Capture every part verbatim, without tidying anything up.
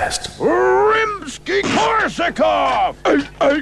Podcast. Rimsky-Korsakov! Hey, hey.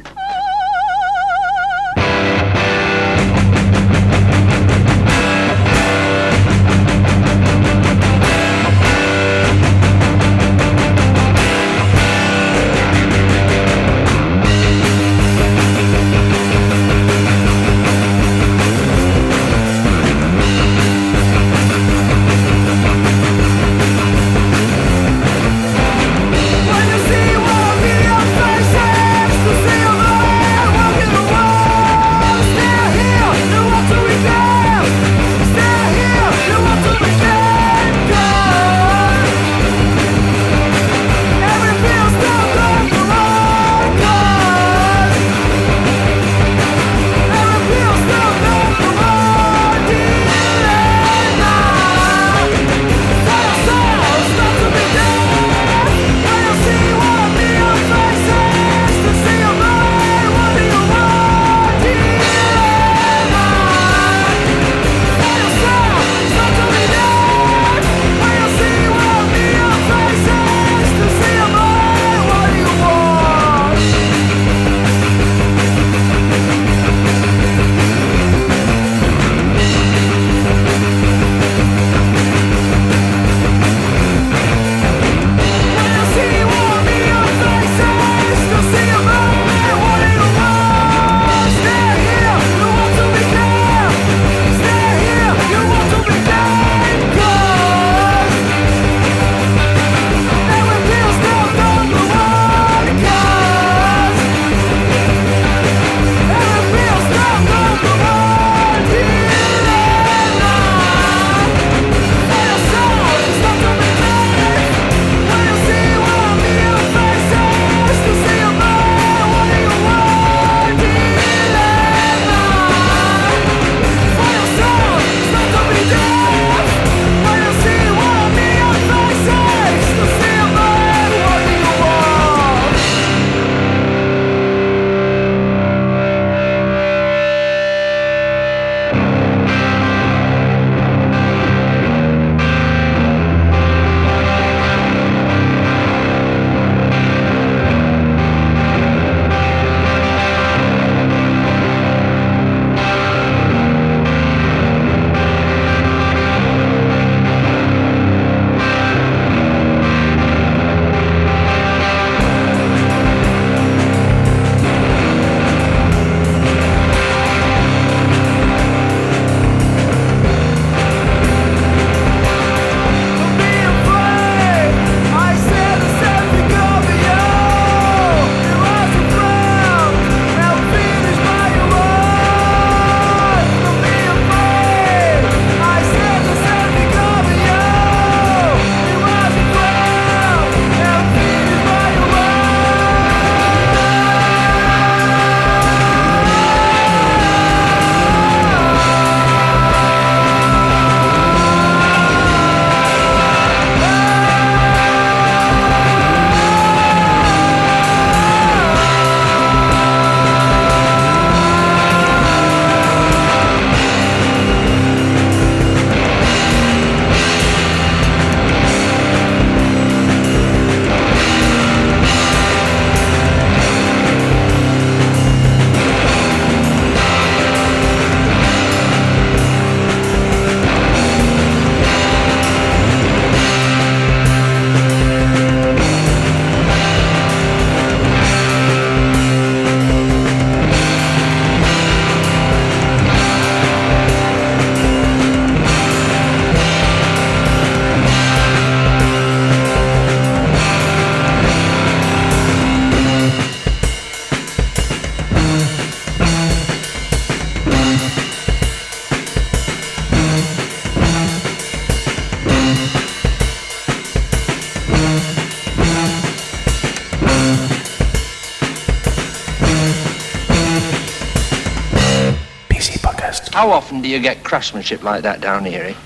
How often do you get craftsmanship like that down here, eh?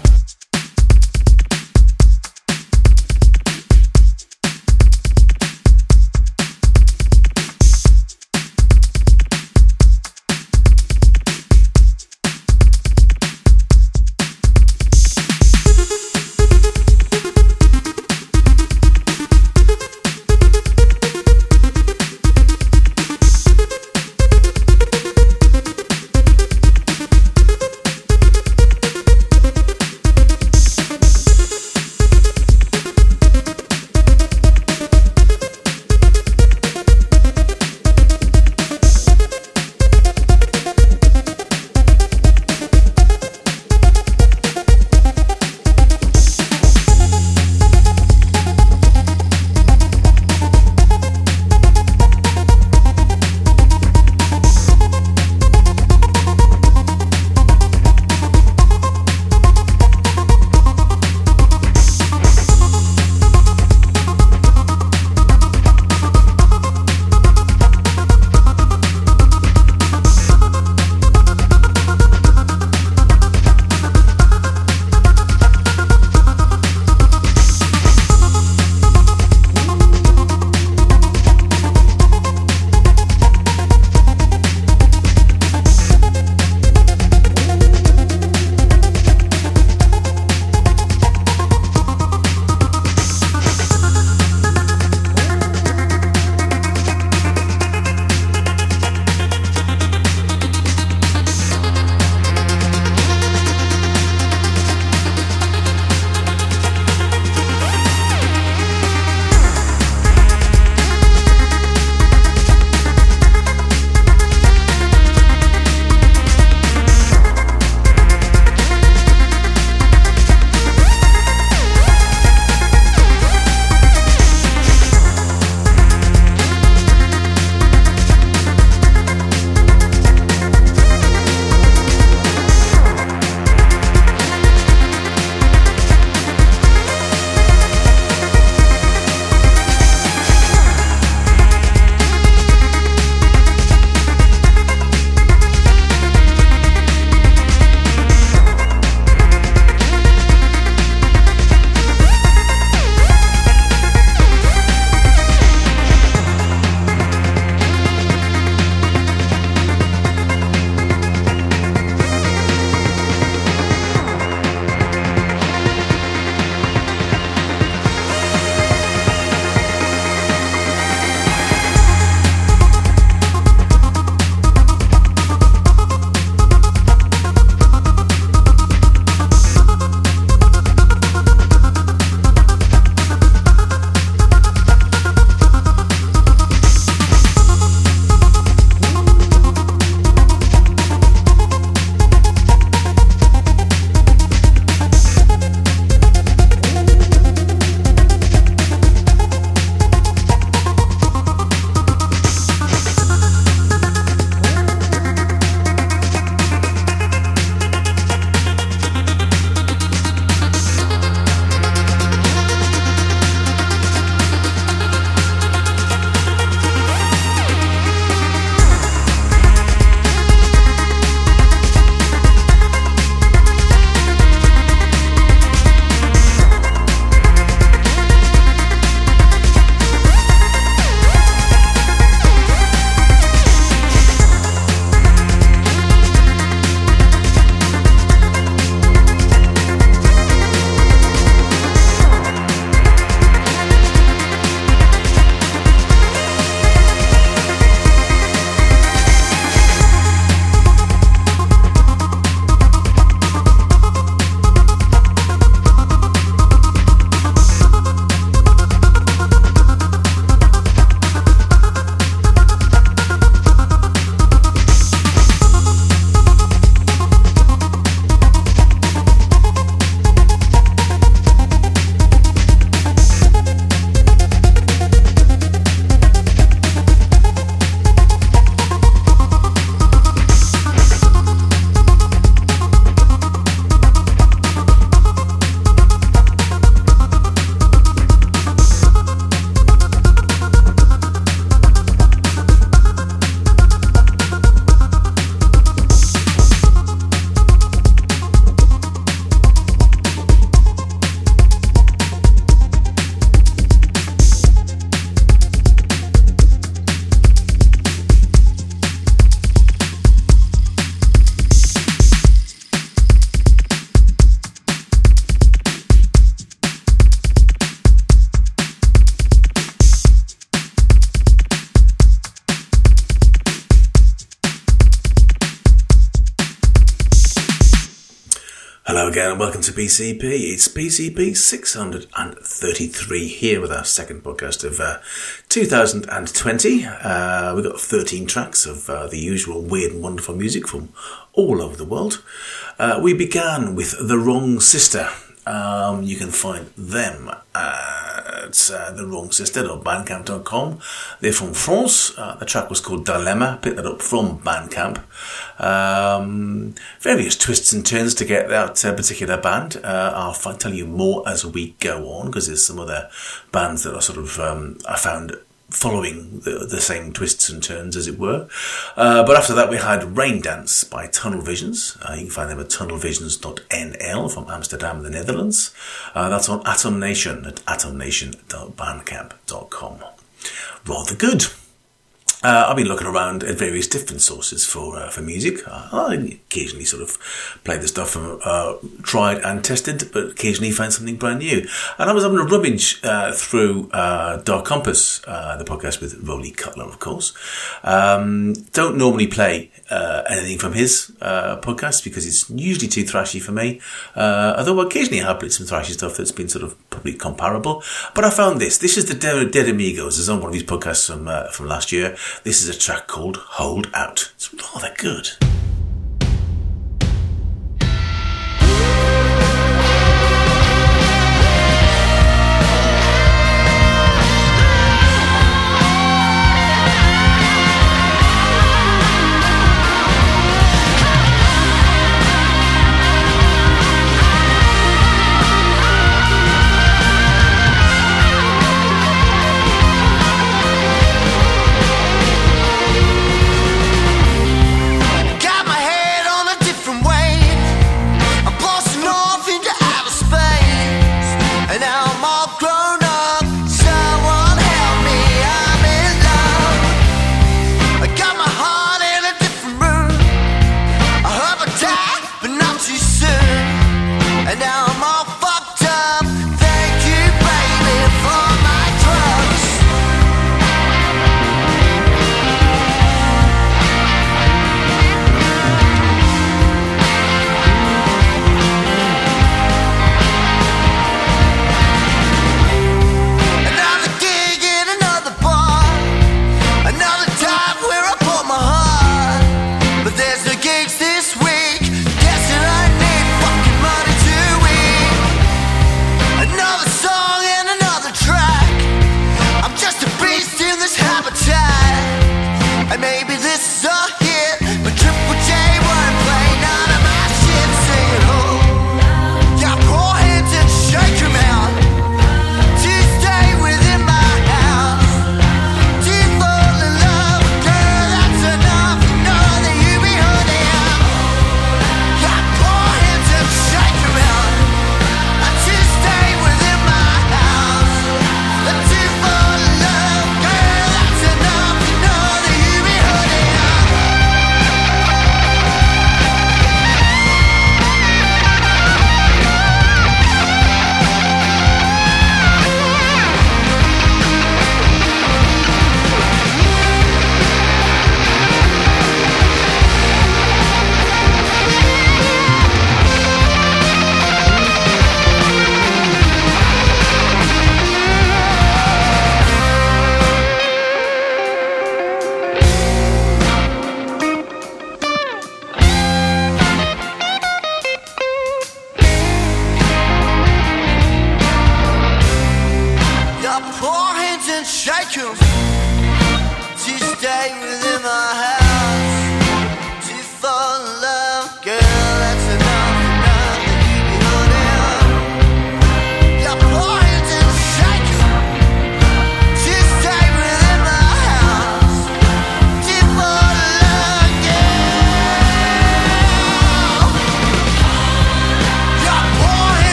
again and welcome to B C P. It's B C P six hundred thirty-three here with our second podcast of uh, two thousand twenty. Uh, we've got thirteen tracks of uh, the usual weird and wonderful music from all over the world. Uh, we began with The Wrong Sister. Um, you can find them at uh, The Wrong Sister dot bandcamp dot com. They're from France. Uh, the track was called Dilemma. Picked that up from Bandcamp. Um, various twists and turns to get that uh, particular band. Uh, I'll f- tell you more as we go on, because there's some other bands that are sort of um, I found following the, the same twists and turns, as it were. Uh, but after that, we had Rain Dance by Tunnel Visions. Uh, you can find them at tunnel visions dot n l from Amsterdam, the Netherlands. Uh, that's on Atom Nation at atom nation dot bandcamp dot com. Rather good. Uh, I've been looking around at various different sources for uh, for music. Uh, I occasionally sort of play the stuff from uh, tried and tested, but occasionally find something brand new. And I was having a rummage uh, through uh, Dark Compass, uh, the podcast with Rolly Cutler, of course. Um, don't normally play uh, anything from his uh, podcast because it's usually too thrashy for me. Uh, although occasionally I have played some thrashy stuff that's been sort of probably comparable. But I found this. This is the Dead, Dead Amigos. It's on one of his podcasts from uh, from last year. This is a track called Hold Out. It's rather good.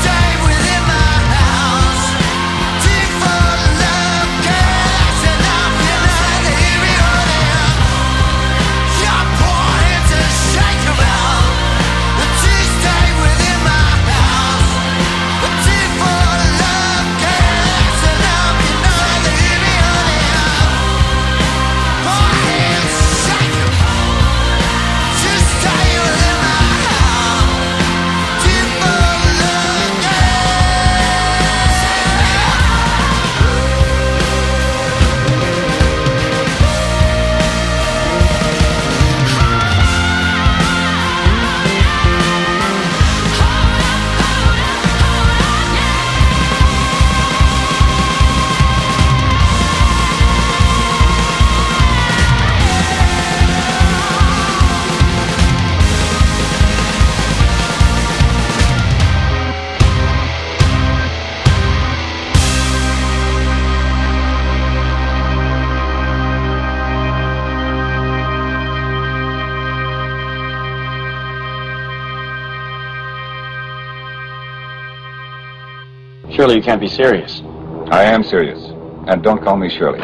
Enough Surely you can't be serious. I am serious. And don't call me Shirley.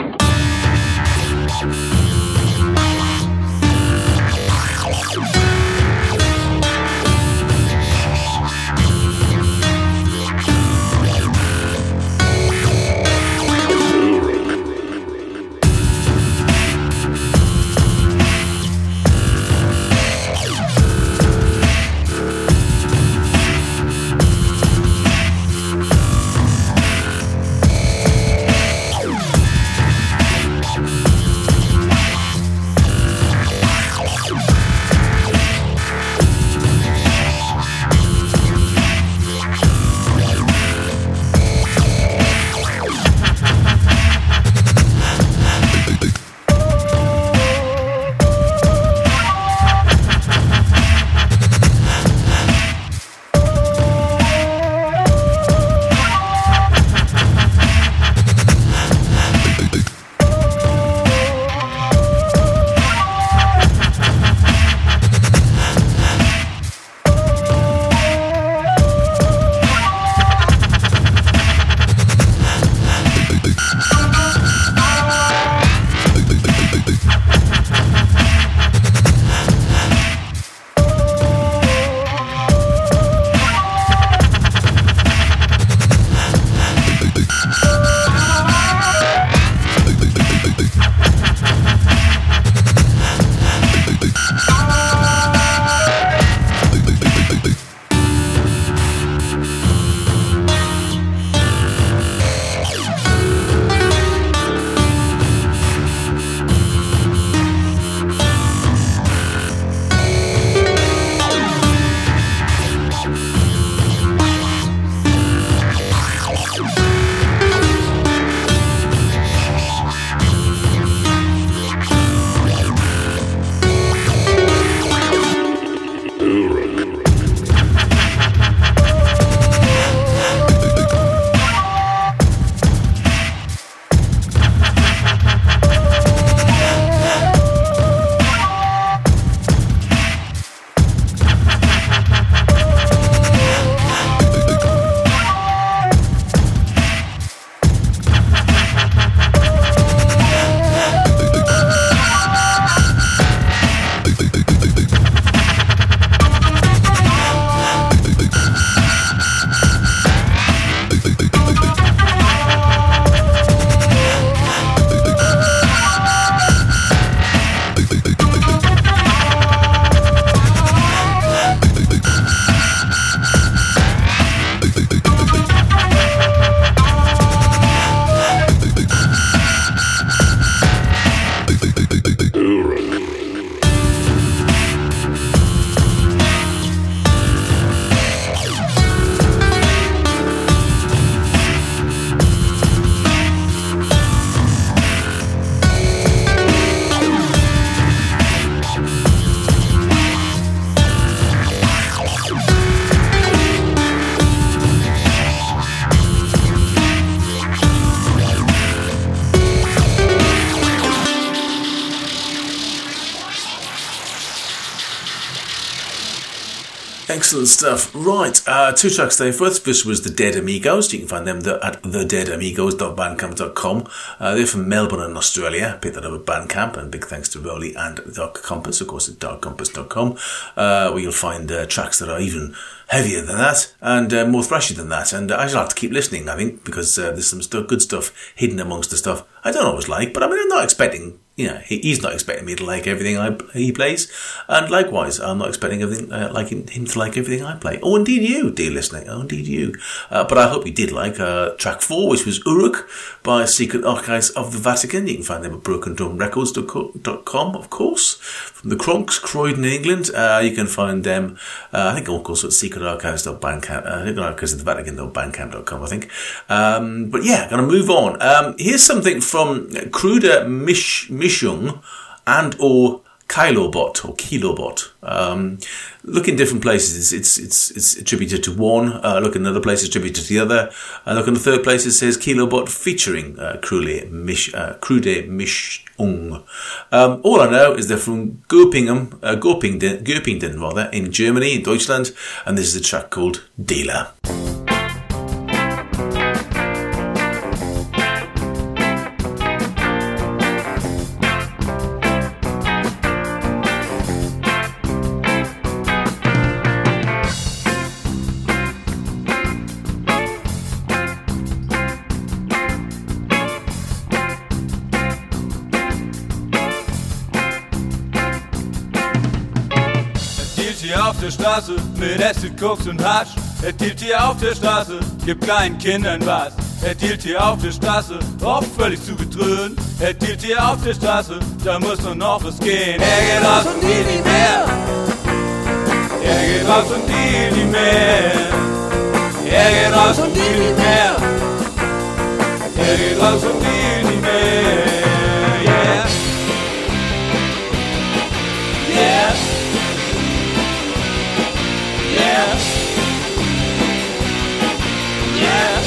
Excellent stuff. Right, uh, two tracks there. First, this was the Dead Amigos. You can find them at the dead amigos dot bandcamp dot com. Uh, they're from Melbourne in Australia. Picked that up at Bandcamp, and big thanks to Rowley and Dark Compass, of course, at dark compass dot com, uh, where you'll find uh, tracks that are even heavier than that and uh, more thrashy than that. And uh, I just like to keep listening, I think, because uh, there's some st- good stuff hidden amongst the stuff I don't always like. But I mean, I'm not expecting, you know, he, he's not expecting me to like everything I, he plays. And likewise, I'm not expecting everything, uh, like him to like everything I play. Oh, indeed you, dear listener. Oh, indeed you. Uh, but I hope you did like uh, track four, which was Uruk by Secret Archives of the Vatican. You can find them at broken drum records dot com, of course. From the Cronks, Croydon, England. Uh, you can find them, uh, I think, of course, at secret archives dot bandcamp, uh, secret archives of the Vatican dot bandcamp dot com, I think. Um, but yeah, going to move on. Um, here's something from Kruder Mish, Mishung and or Kilobot or Kilobot. Um, look in different places. It's it's it's attributed to one. Uh, look in another place, it's attributed to the other. Uh, look in the third place, it says Kilobot featuring uh, Krude Mish uh, Krude Mishung. Um, all I know is they're from Göppingen, uh, Göppingen, Göppingen rather, in Germany, in Deutschland, and this is a track called Dealer. der Straße mit Acid, Koks und Hasch. Er dealt hier auf der Straße, gibt kleinen Kindern was. Er dealt hier auf der Straße, oft völlig zugedröhnt. Er dealt hier auf der Straße, da muss doch noch was gehen. Er geht raus und dealt nie mehr. Er geht raus und dealt nie mehr. Er geht raus und dealt nie mehr. Er geht raus und dealt nie mehr. Yeah. Yeah. Yeah. Yeah.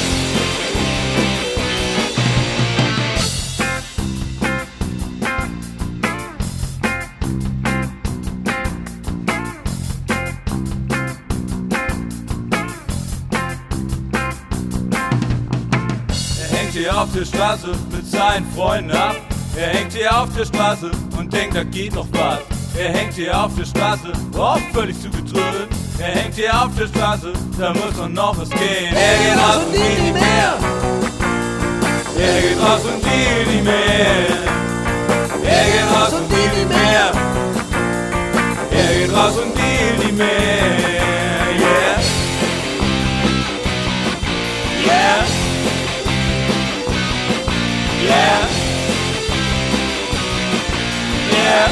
Er hängt hier auf der Straße mit seinen Freunden ab. Er hängt hier auf der Straße und denkt, da geht noch was. Er hängt hier auf der Straße, oft völlig zugedröhnt. Er hängt hier auf der Straße, da muss doch noch was gehen. Er geht raus und dealt nie mehr. Er geht raus und dealt nie mehr. Er geht raus und dealt nie mehr. Er geht raus und dealt nie mehr. Yeah. Yeah. Yeah. Yeah.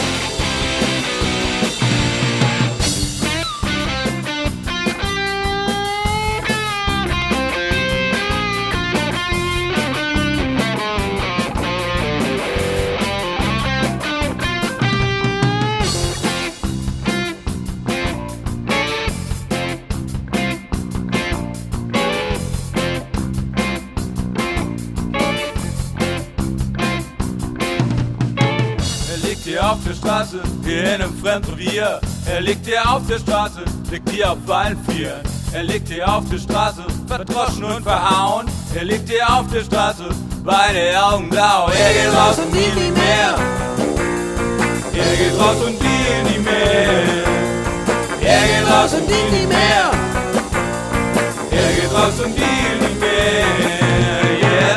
Auf der Straße, hier in einem Fremdrevier. Er liegt hier auf der Straße, liegt hier auf allen Vieren. Er liegt hier auf der Straße, verdroschen und verhauen. Er liegt hier auf der Straße, beide Augen blau. Er geht raus und dealt nie mehr. Er geht raus und dealt nie mehr. Er geht raus und dealt nie mehr. Er geht raus und dealt nie mehr. Yeah.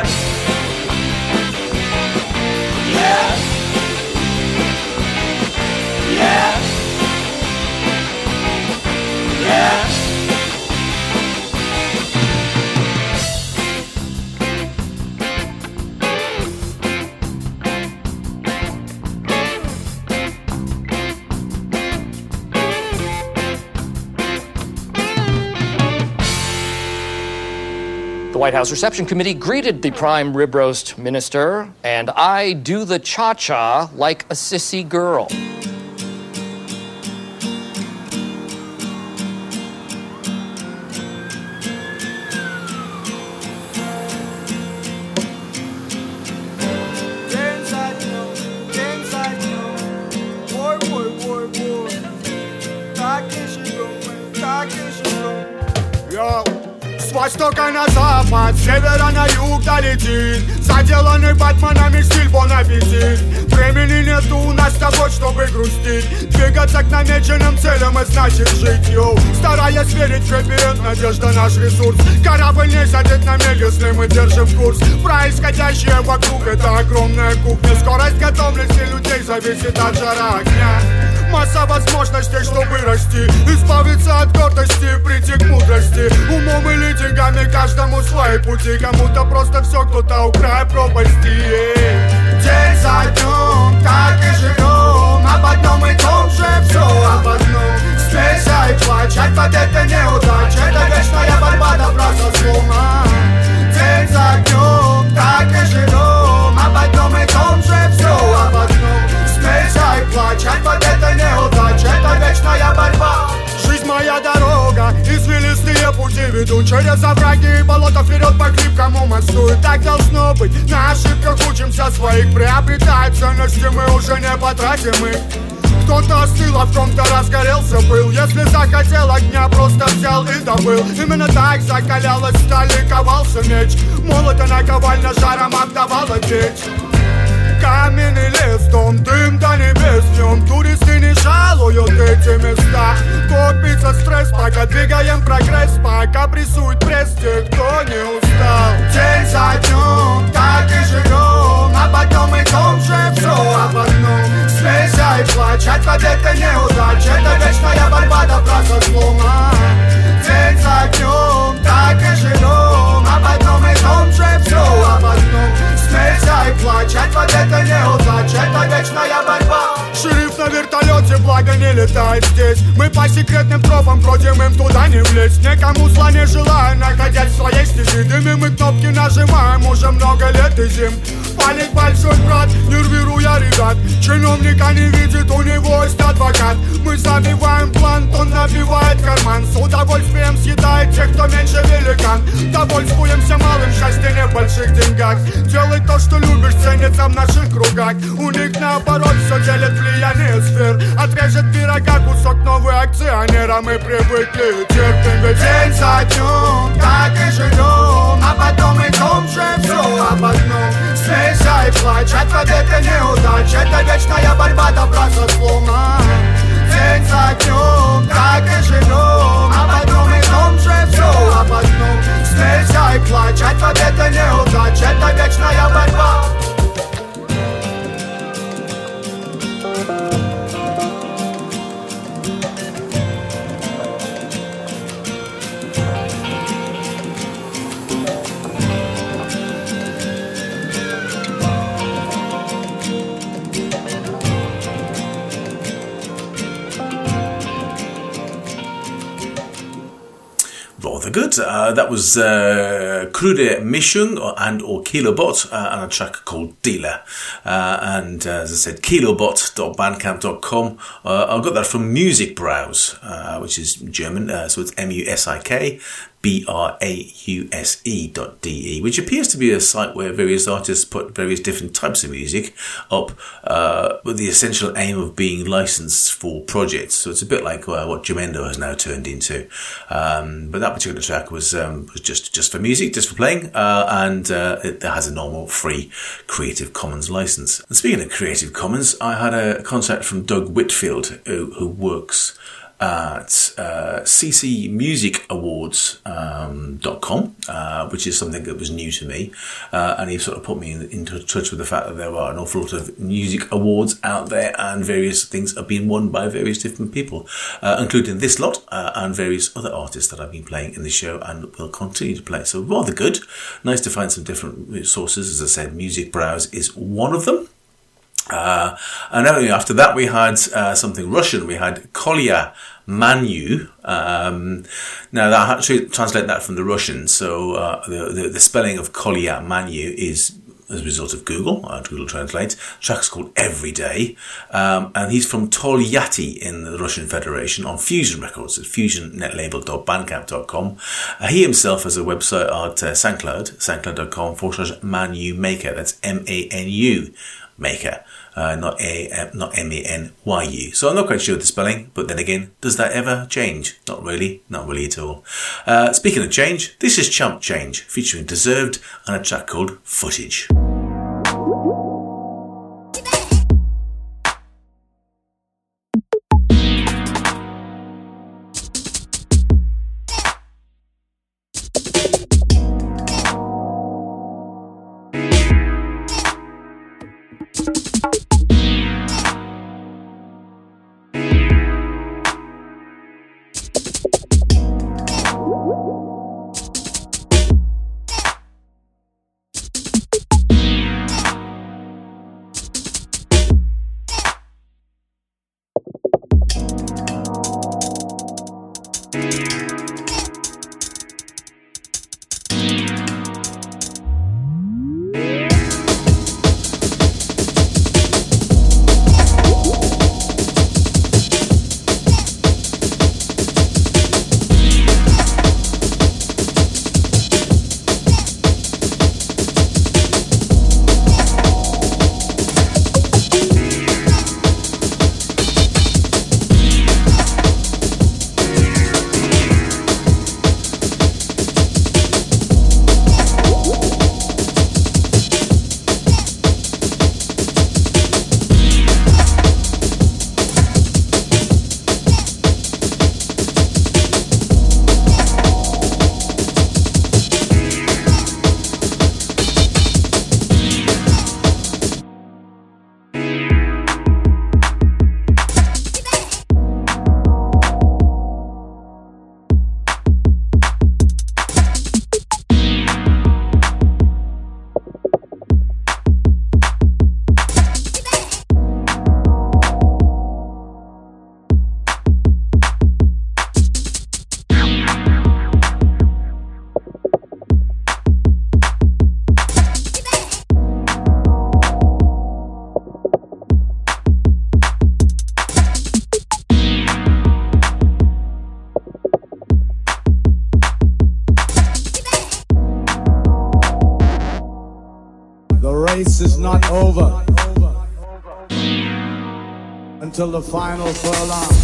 Yeah. Yeah. Yeah. The White House Reception Committee greeted the prime rib roast minister, and I do the cha-cha like a sissy girl. С востока на запад, с севера на юг долетит заделанный Батманами стиль бон аппетит. Времени нету у нас с тобой, чтобы грустить. Двигаться к намеченным целям и значит жить, йоу. Стараясь верить в хэппи-энд, надежда наш ресурс. Корабль не садит на мель, если мы держим курс. Происходящее вокруг — это огромная кухня. Скорость готовности людей зависит от жара огня. Масса возможностей, чтобы расти, избавиться от гордости, прийти к мудрости. Умом или деньгами каждому свои пути. Кому-то просто все, кто-то у края пропасти. День за днем так и живем, об одном и том же все об одном. Смейся и плачь, от победы неудач, это вечная борьба добра со злом. День за днем так и живем, об одном и том же все об одном. Смейся и плачь, от победы неудач, это вечная борьба. Жизнь моя дорога, извилистые пути ведут через овраги и болота вперед по хлипкому мосту. И так должно быть, на ошибках учимся своих, приобретая ценности, мы уже не потратим их. Кто-то остыл, а в ком-то разгорелся был. Если захотел огня, просто взял и добыл. Именно так закалялась сталь и ковался меч. Молото наковальня жаром обдавала печь. Каменный лес, дом, дым до небес в нем. Туристы не жалуют эти места. Копится стресс, пока двигаем прогресс, пока прессует пресс тех, кто не устал. День за днем так и живем, а потом и том же все об одном. Смейся и плачь, плач, это неудача, это вечная борьба добра со злом. День за днем, так и живем, об одном и том же все, об одном. Смейся и плачь, это неудача, это вечная борьба. Шериф на вертолете, благо не летает здесь. Мы по секретным тропам бродим, им туда не влезть. Никому зла не желаем, находясь в своей стези. Дымим и кнопки нажимаем уже много лет и зим. Палит большой брат, нервируя ребят. Чиновника не видит, у него есть адвокат. Мы забиваем план, он набивает карман. С удовольствием съедает тех, кто меньше великан. Довольствуемся малым, счастье не в больших деньгах. Делай то, что любишь, ценится в наших кругах. У них наоборот все делит влияние сфер. Отрежет пирога кусок новый акционер. А мы привыкли и терпим, ведь день за днем так и живем. А потом и том же все об одном. Смейся и плачь, отвод это неудача, это вечная борьба добра со злом. День за днем так и живем, а потом и том же все об одном. Смейся и плачь, отвод это неудача, это вечная борьба. Rather good. Uh, that was uh, Krude Mission and or Kilobot uh, and a track called Dealer. Uh, and uh, as I said, kilobot dot bandcamp dot com. Uh, I got that from Music Browse, uh, which is German. Uh, so it's M U S I K B R A U S E dot D E, which appears to be a site where various artists put various different types of music up uh, with the essential aim of being licensed for projects. So it's a bit like uh, what Jamendo has now turned into. Um, but that particular track was um, was just, just for music, just for playing, uh, and uh, it has a normal free Creative Commons license. And speaking of Creative Commons, I had a contact from Doug Whitfield, who, who works at uh, C C Music Awards um, dot com, uh, which is something that was new to me, uh, and he sort of put me in, into touch with the fact that there are an awful lot of music awards out there, and various things have been won by various different people, uh, including this lot uh, and various other artists that I've been playing in the show and will continue to play. So rather good, nice to find some different sources. As I said, Music Browse is one of them. Uh, and anyway, after that we had uh, something Russian. We had Kolya Manu. Um, now that I had to translate that from the Russian. So uh, the, the the spelling of Kolya Manu is as a result of Google. Uh, Google Translate. The track's called Every Day, um, and he's from Tolyatti in the Russian Federation on Fusion Records at fusion net label dot bandcamp dot com. Uh, he himself has a website at uh, SoundCloud, soundcloud dot com forward slash Manu Maker. That's M A N U Maker. Uh, not a not M A N Y U. So I'm not quite sure of the spelling, but then again, does that ever change? Not really, not really at all. Uh, speaking of change, this is Chump Change, featuring Deserved and a track called Footage. You race is not over until the final furlong.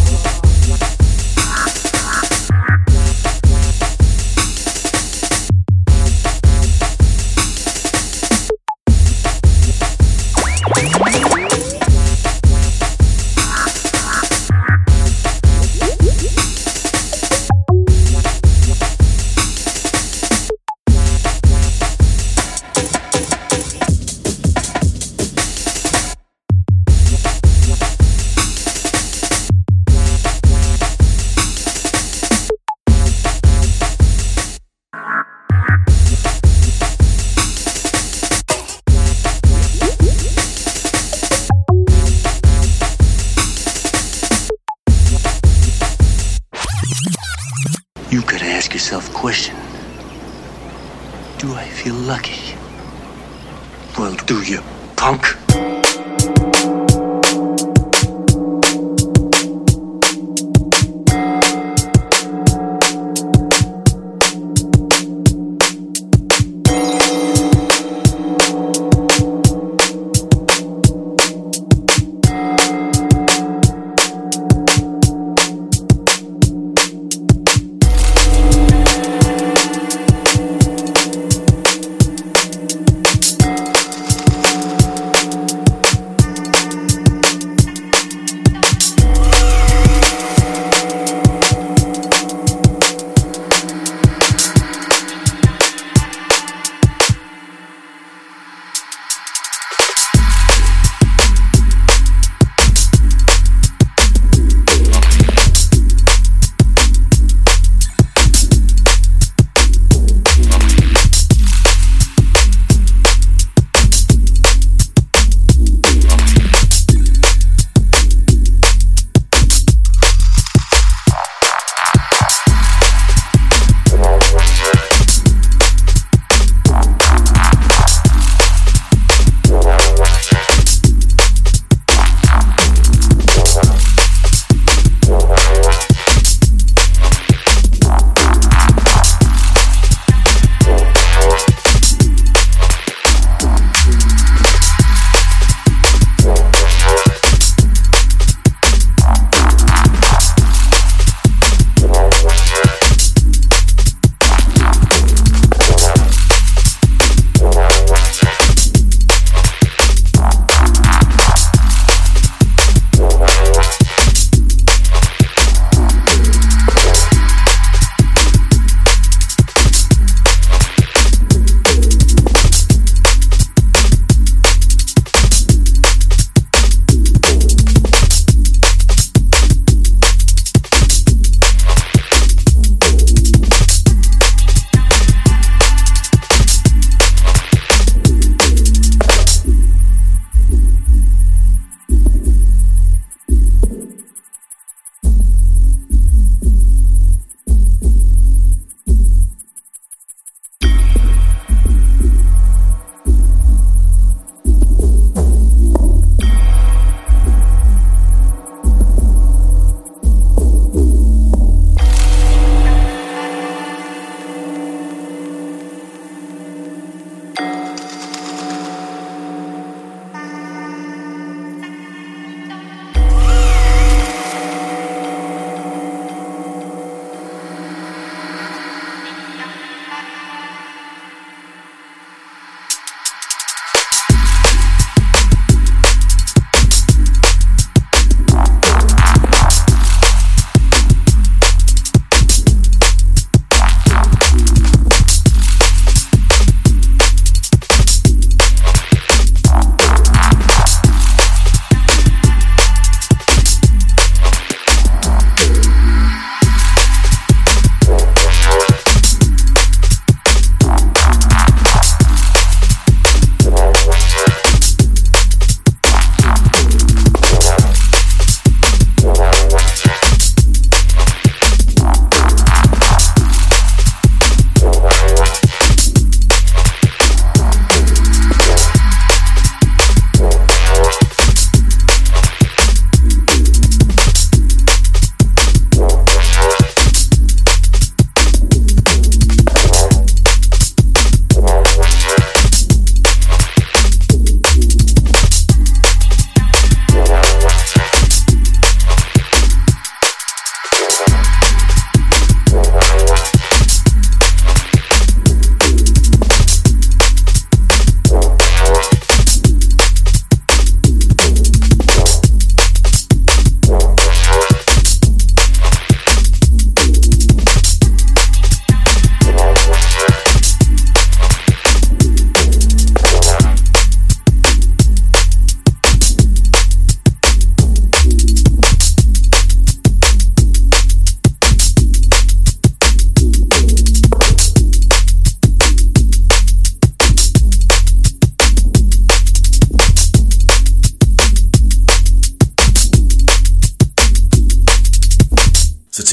You gotta ask yourself a question. Do I feel lucky? Well, do you, punk?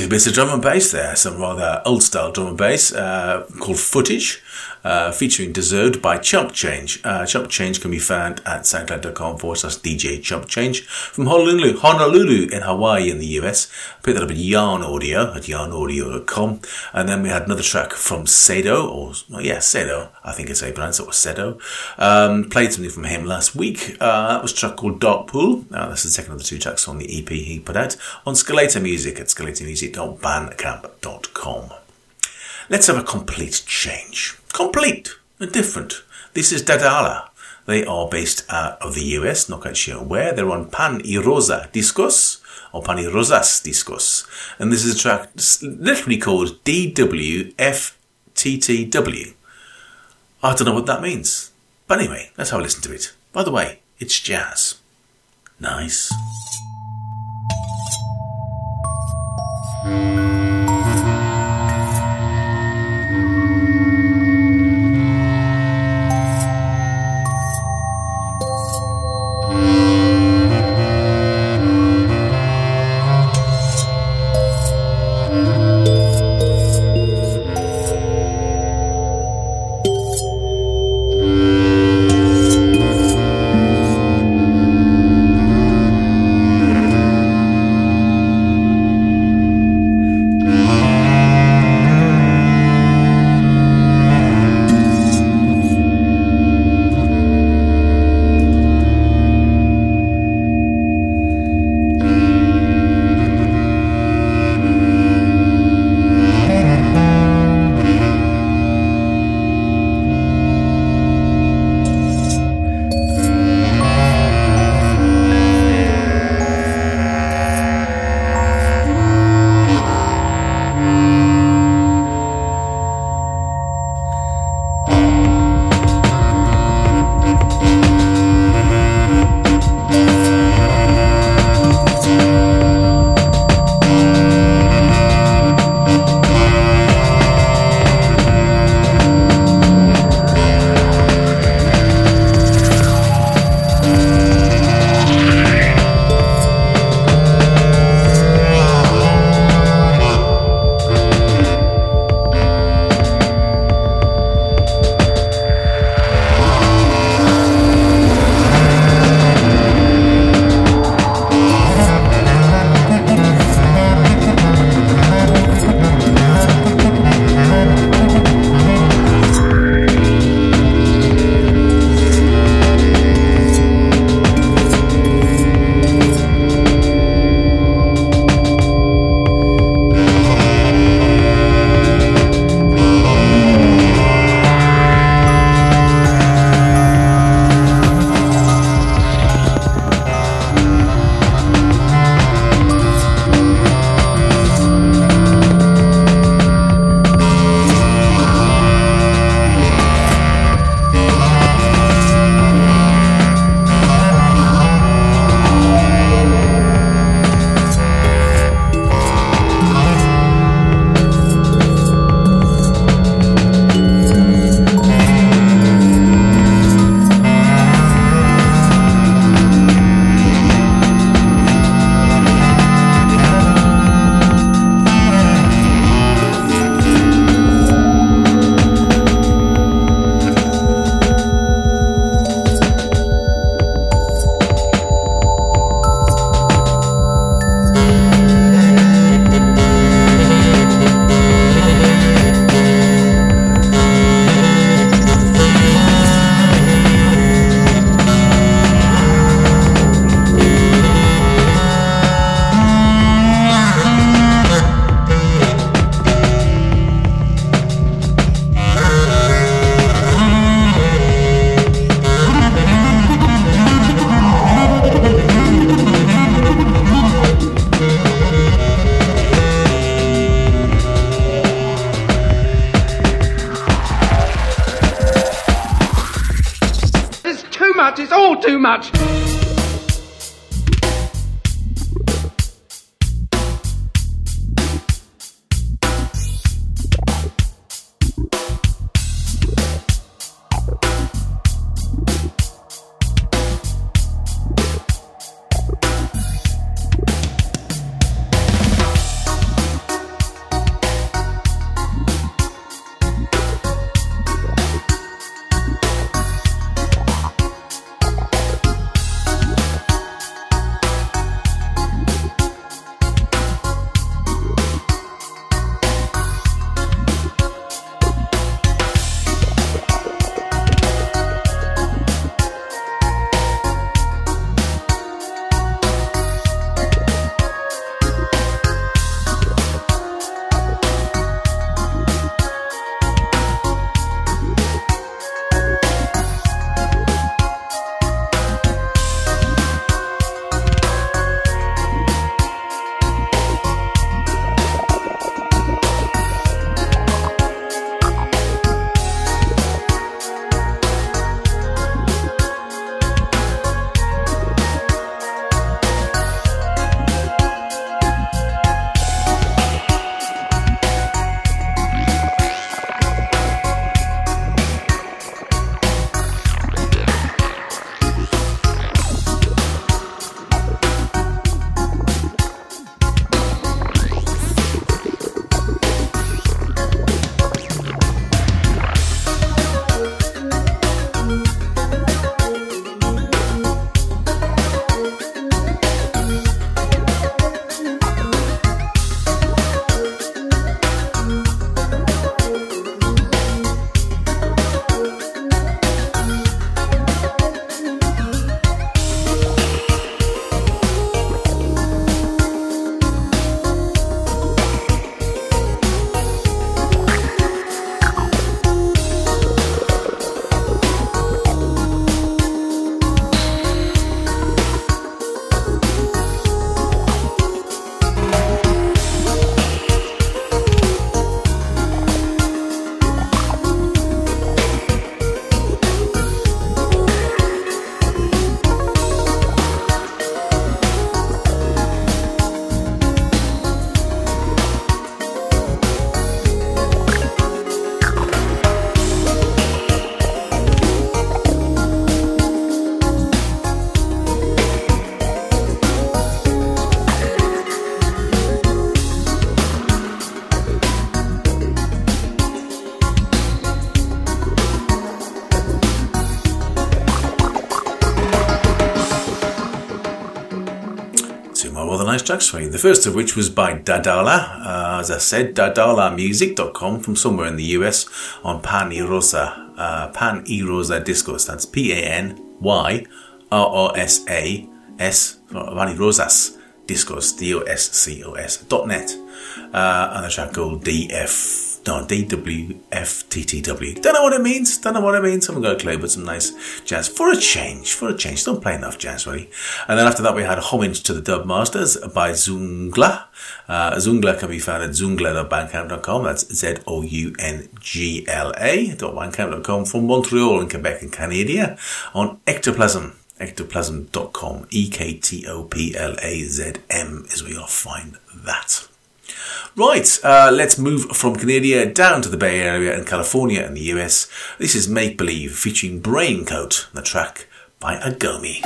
bits of drum and bass there, some rather old-style drum and bass uh, called Footage, uh, featuring Deserved by Chump Change. Uh, Chump Change can be found at soundcloud.com forward slash DJ Chump Change from Honolulu, Honolulu in Hawaii in the U S. I picked that up at Yarn Audio, at yarn audio dot com. And then we had another track from Sado, or, well, yeah, Sado, I think it's how you pronounce it, or Sado. Um, played something from him last week. Uh, that was a track called Dark Pool. Uh, that's the second of the two tracks on the E P he put out on Scalator Music at scalator music dot bandcamp dot com. Let's have a complete change. Complete and different. This is Dadala. They are based out of the U S, not quite sure where. They're on Pan y Rosa Discos, or Pan y Rosas Discos. And this is a track literally called D W F T T W. I don't know what that means. But anyway, let's have a listen to it. By the way, it's jazz. Nice. much. It's all too much. nice tracks for you. The first of which was by Dadala, uh, as I said, dadala music dot com from somewhere in the U S on Pan y Rosa, uh, Pan y Rosa Discos. That's P A N Y R O S A S, Pan y Rosas Discos, D O S C O S dot net. Uh, and the track called D F. No, D W F T T W. Don't know what it means. Don't know what it means. Haven't got a clue, but some nice jazz. For a change. For a change. Don't play enough jazz, really. And then after that, we had Homage to the Dub Masters by Zungla. Uh, Zungla can be found at zungla dot bandcamp dot com. That's Z O U N G L A dot bandcamp dot com from Montreal in Quebec and Canada on Ectoplasm. ectoplasm dot com. E K T O P L A Z M is where you'll find that. Right, uh, let's move from Canada down to the Bay Area in California in the U S. This is Make Believe featuring Braincoat, the track by Agomi.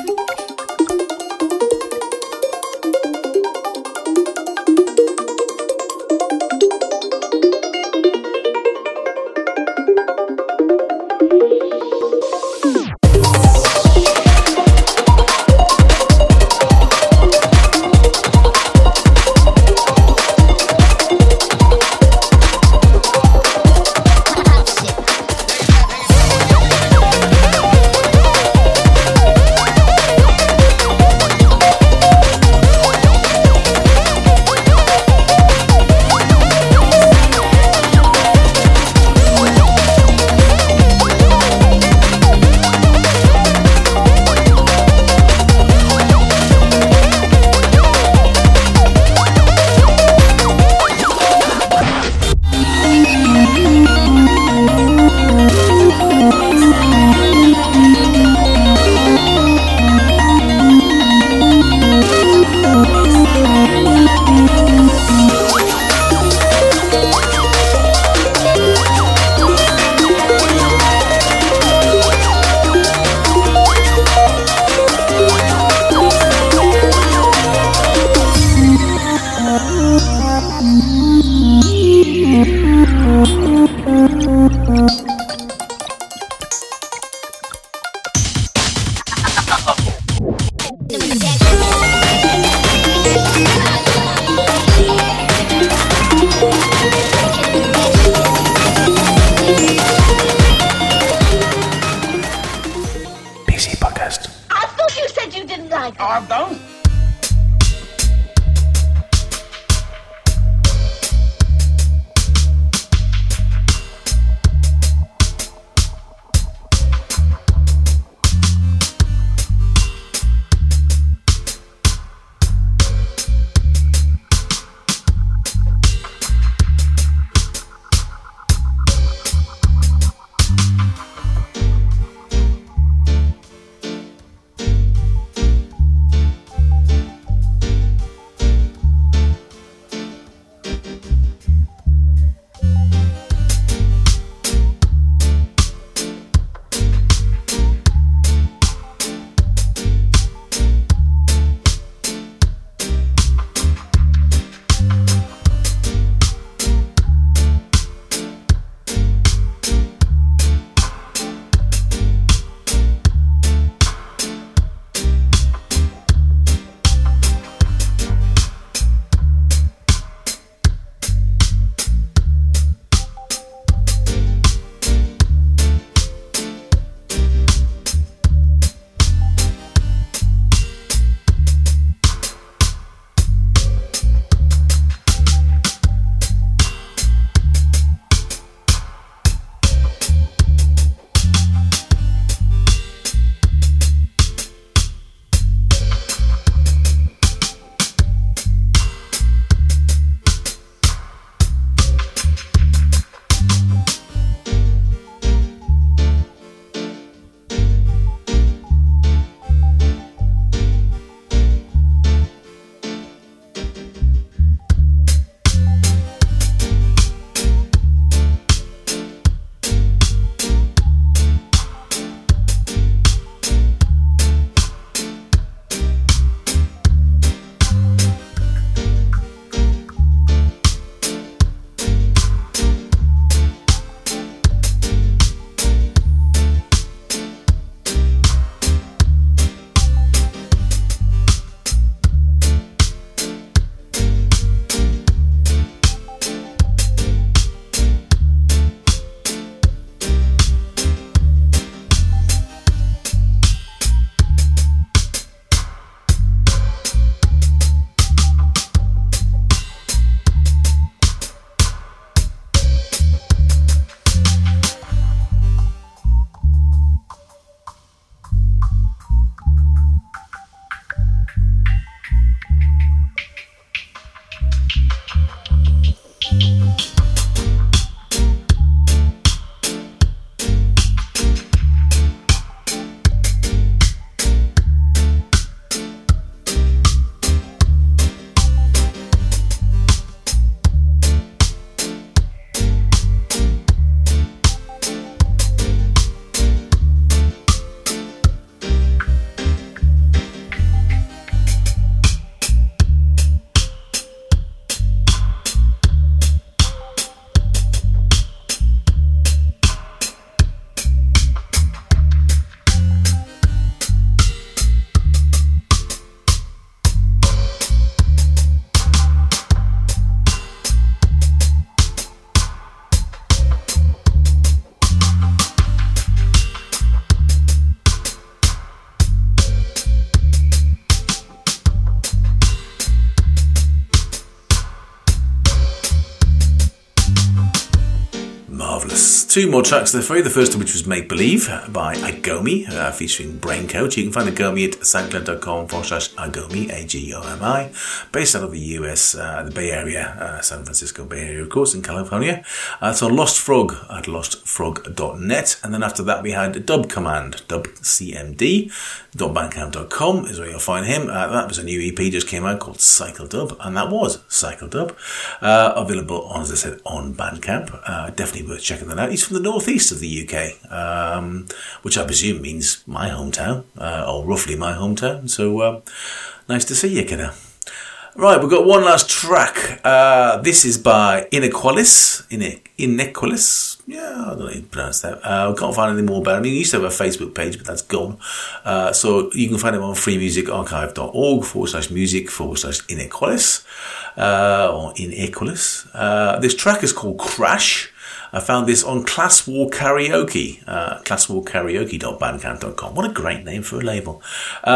Two more tracks there for you. The first of which was Make Believe by Agomi, uh, featuring Braincoach. You can find Agomi at soundcloud.com forward slash Agomi, A G O M I, based out of the U S, uh, the Bay Area, uh, San Francisco Bay Area, of course, in California. Uh, it's on Lost Frog at lost frog dot net. And then after that, we had Dub Command, dub c m d dot bandcamp dot com is where you'll find him. Uh, that was a new E P just came out called Cycle Dub, and that was Cycle Dub. Uh, available, on, as I said, on Bandcamp. Uh, definitely worth checking that out. He's from the northeast of the U K, um, which I presume means my hometown, uh, or roughly my hometown. So, uh, nice to see you, kiddo. Right, we've got one last track. Uh, this is by Inequalis. Ine- Inequalis? Yeah, I don't know how you pronounce that. Uh, I can't find anything more about him. He used to have a Facebook page, but that's gone. Uh, so you can find him on freemusicarchive.org forward slash music forward slash Inequalis, uh, or Inequalis. Uh, this track is called Crash. I found this on Class War Karaoke, uh, class war karaoke dot bandcamp dot com. What a great name for a label.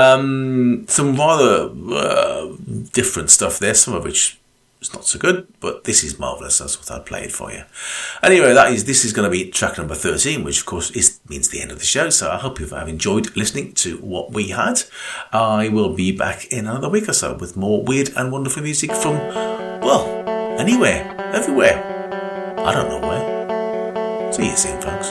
Um, some rather uh, different stuff there, some of which is not so good, but this is marvellous. That's what I'd play it for you. Anyway, that is this is going to be track number thirteen, which of course is, means the end of the show. So I hope you've enjoyed listening to what we had. I will be back in another week or so with more weird and wonderful music from, well, anywhere, everywhere. I don't know where. See you soon, folks.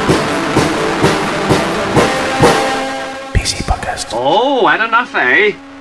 Oh, had enough, eh?